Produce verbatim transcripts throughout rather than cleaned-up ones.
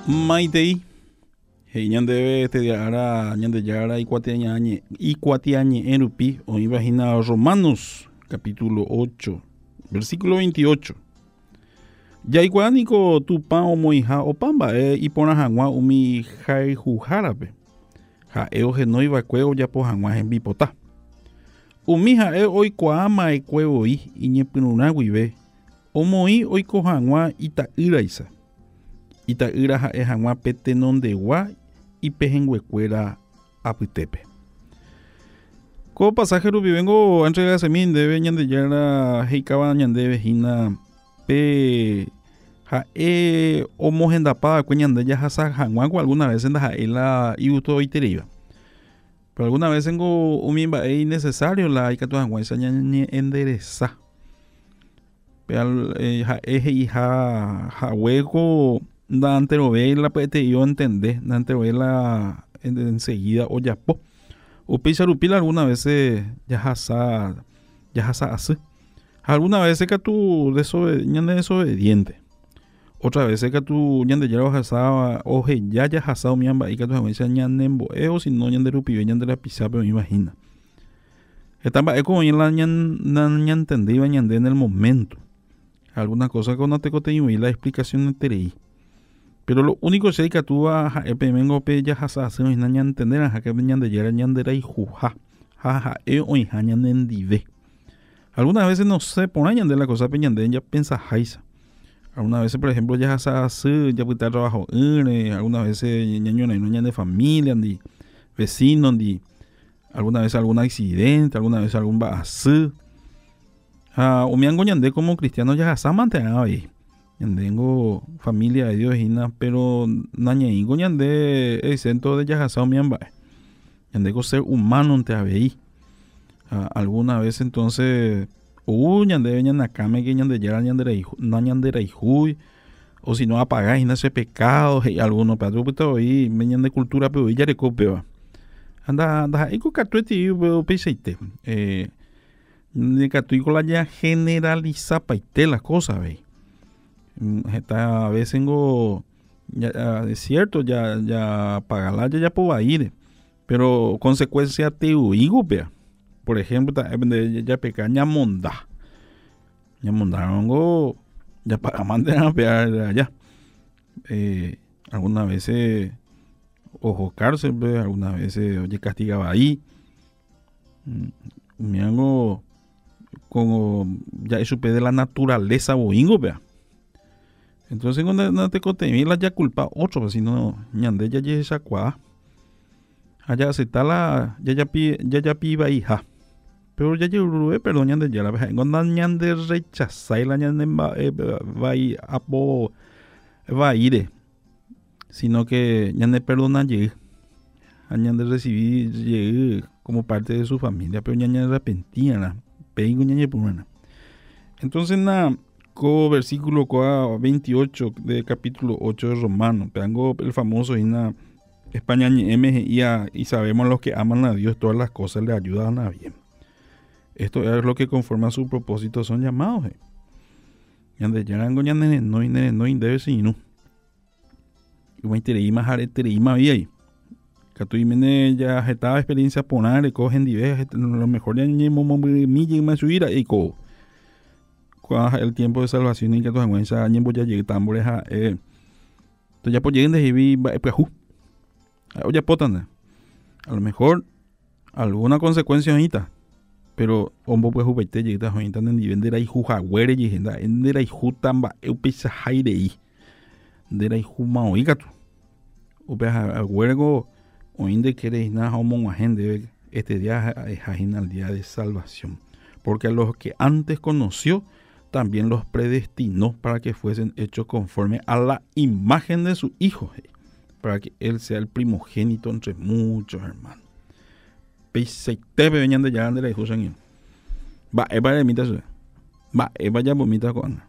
Maitei, hei ñandeve tedia'ára ñandejára ikuatiañe ikuatiañe erupi oĩvahína Romanos capítulo ocho versículo veintiocho. Jaikuáaniko tupã omoĩha opa mba'e iporã hag̃ua umi haihuhárape ha'e ohenóiva'ekue ojapo hag̃ua hembipota. Umi ha'e oikuaa ma'ekuevoi iñepyrũrã guive omoĩ oiko hag̃ua ita'ýraisa. Ita'ýra ha'e hag̃ua petenondegua ipehenguekuéra apytépe. Ko pasaje rupi vengo a entregar semilla ndéve ñandejára heikáva ñandéve hína pe ha'e omohendapáva'ekue ñande jahasa hag̃uáko alguna vez ndaha'éla iuto oitereiva. Pero alguna vez ngo umi mba'e innecesario la ikatu hag̃uáicha ñañe'enderesa. Pe eh, ha'e heiha ha'uéko ndanterove la peteĩo entender, ndanterove la enseguida ojapo. Upéicha rupi alguna veces jahasa jahasa asy. Alguna veces katu desobed, ñande desobediente. Otra vez katu ñandejára ohasa oheja jahasa omiamba ikatu hag̃uáicha ñanembo'e o sino ñanderupive ñanderapisápe me imagina. Esta mba'e ko la ñantendíva ñande en el momento. Algunas cosas con natekoteĩvoi la explicación enterei. Pero lo único que hay que actúa es que vengo pe ya hasa se no ña entender a que ñande yera ñandera y juja ja ja e o hija ñanendive. Algunas veces no sé por ahí de la cosa pe ñande ya piensa jaisa. Algunas veces por ejemplo ya hasa se ya puta trabajo ere, algunas veces ñaño no ñande familia ndi vecino ndi algunas veces algún accidente, algunas veces algún baase. Ah, o me ñande como cristiano ya hasa mantenga ahí. Tengo familia de Dios hina, pero nañeingo ñande exento de yahasao miamba. Ñandego ser humano ante abei. Uh, alguna vez entonces uh ñande ñanakame que ñande yara ñandere na ñandere ijuy o si no apagáis na ese pecado y alguno pero puto hoy me ñande cultura pero ya recopeo. Anda anda iko katueti peseite. Eh de katuiko la ya generaliza paite las cosas, ve. Esta a veces tengo ya, es cierto ya ya pagarla ya ya puedo ir pero consecuencia te oigo vea por ejemplo ya ya pequeña monda ya mondarongo ya para mantener vea ya eh, algunas veces ojo cárcel vea algunas veces oye castigaba ahí me hago como ya eso de la naturaleza boingo vea. Entonces cuando no te conté la ya culpa otro, pues si no ñande ya ya esa cua allá acepta la ya ya pi ya ya piba hija pero ya ya urue perdón ñande ya la vez cuando ñande rechaza la ñande va y apo va a ir sino que ñande perdona ye ñande recibir como parte de su familia pero ñande arrepentía peigo ñande purana. Entonces na co versículo veintiocho de capítulo ocho de Romanos. Tengo el famoso himno España M y, y sabemos los que aman a Dios, todas las cosas le ayudan a bien. Esto es lo que conforme a su propósito son llamados. Yande yarango yande no ine no indebe sino. Y me interei más arete más ahí. Catu imene ya estaba experiencia poner cogen diversos lo mejor ya ni mo mi más subir y co el tiempo de salvación y que tu agüenza añen voy a llegar tambores a eh to ya por lleguen de vi peju oye potana a lo mejor alguna consecuencia ahorita pero ombo pues ubete llegita ahorita en vender ahí jujaguere y agenda endera y jutamba eu pisa haire y dera y juma oiga tu upe agüergo o inde queréis nada homo agende este día es al día de salvación porque a los que antes conoció también los predestinó para que fuesen hechos conforme a la imagen de su Hijo, para que Él sea el primogénito entre muchos hermanos. Peseite venían de ya de la hijos en va eva de mitad va eva ya vomita con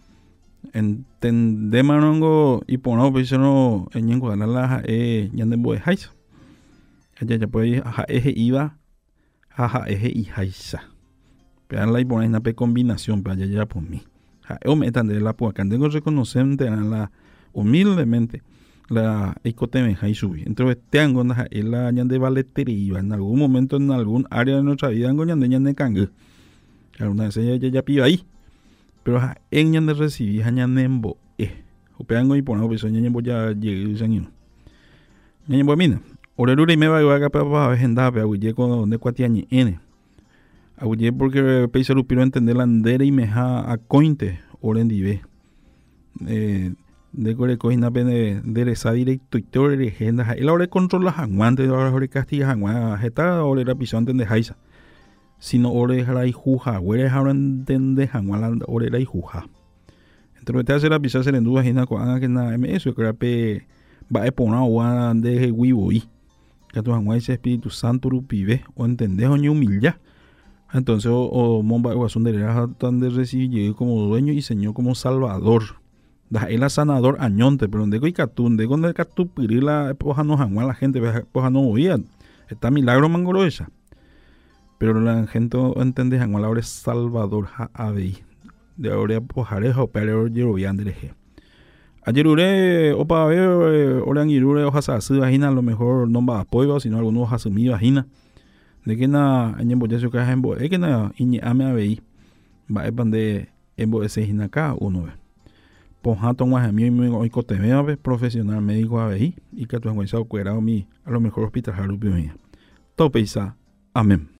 entendemos y ponemos pensando en en Guadalajara eh ya de boe haisa ella ya puede ja eje iba jaja eje y haisa. Pean la y ponen una combinación para allá ya por mí. Ja, yo me entendé la puaca, tengo reconocente la humildemente la ecotemeja y subir. Entonces, tengo una la ñande valetería en algún momento, en algún área de nuestra vida, en ñande ñande cangue. Alguna vez ya ya pido ahí. Pero en ñande recibí, ñande embo, eh. O peango y pongo, pues ñande embo ya llegué, ñande embo mina. Orerure y me va a ir a para agendar, pero aguille con donde cuatiañi N. Aguille porque peisa lo piro entender la andere y meja a cointe, orendive. Eh, de core coina pene de esa directo y todo el agenda. El ahora controla hanguante, ahora castiga hanguante, jeta ahora la pisón de jaisa. Sino ahora la y juja, güey, ahora entende hanguante, ahora la y juja. Entonces te hace la pisón se le duda gente con que na M S que pe va a poner agua de huevo y que tu hanguante ese Espíritu Santo rupive o entender o ni humilla. Entonces o, o momba guasón de la tan de recibir como dueño y señor como salvador. Da el sanador añonte, pero donde hay catún, de donde catú pirila poja no janguan la gente, poja no oía. Está milagro mangoroesa. Pero la gente entiende janguan la hora salvador ja abei. De ahora pojareja o pero yerobian de leje. Ayer ure opa ver oran irure hoja sasu vagina a lo mejor no va apoyo, sino algunos hojas sumi vagina. De que na añembo ya se caja en bo, es que na iñe ame abei. Va es bande en bo ese hinaka uno ve. Ponjato más a mí y cotemea profesional médico a ver y que tu encuentro cuerado mi a lo mejor hospital haru bioía. Topeisa. Amén.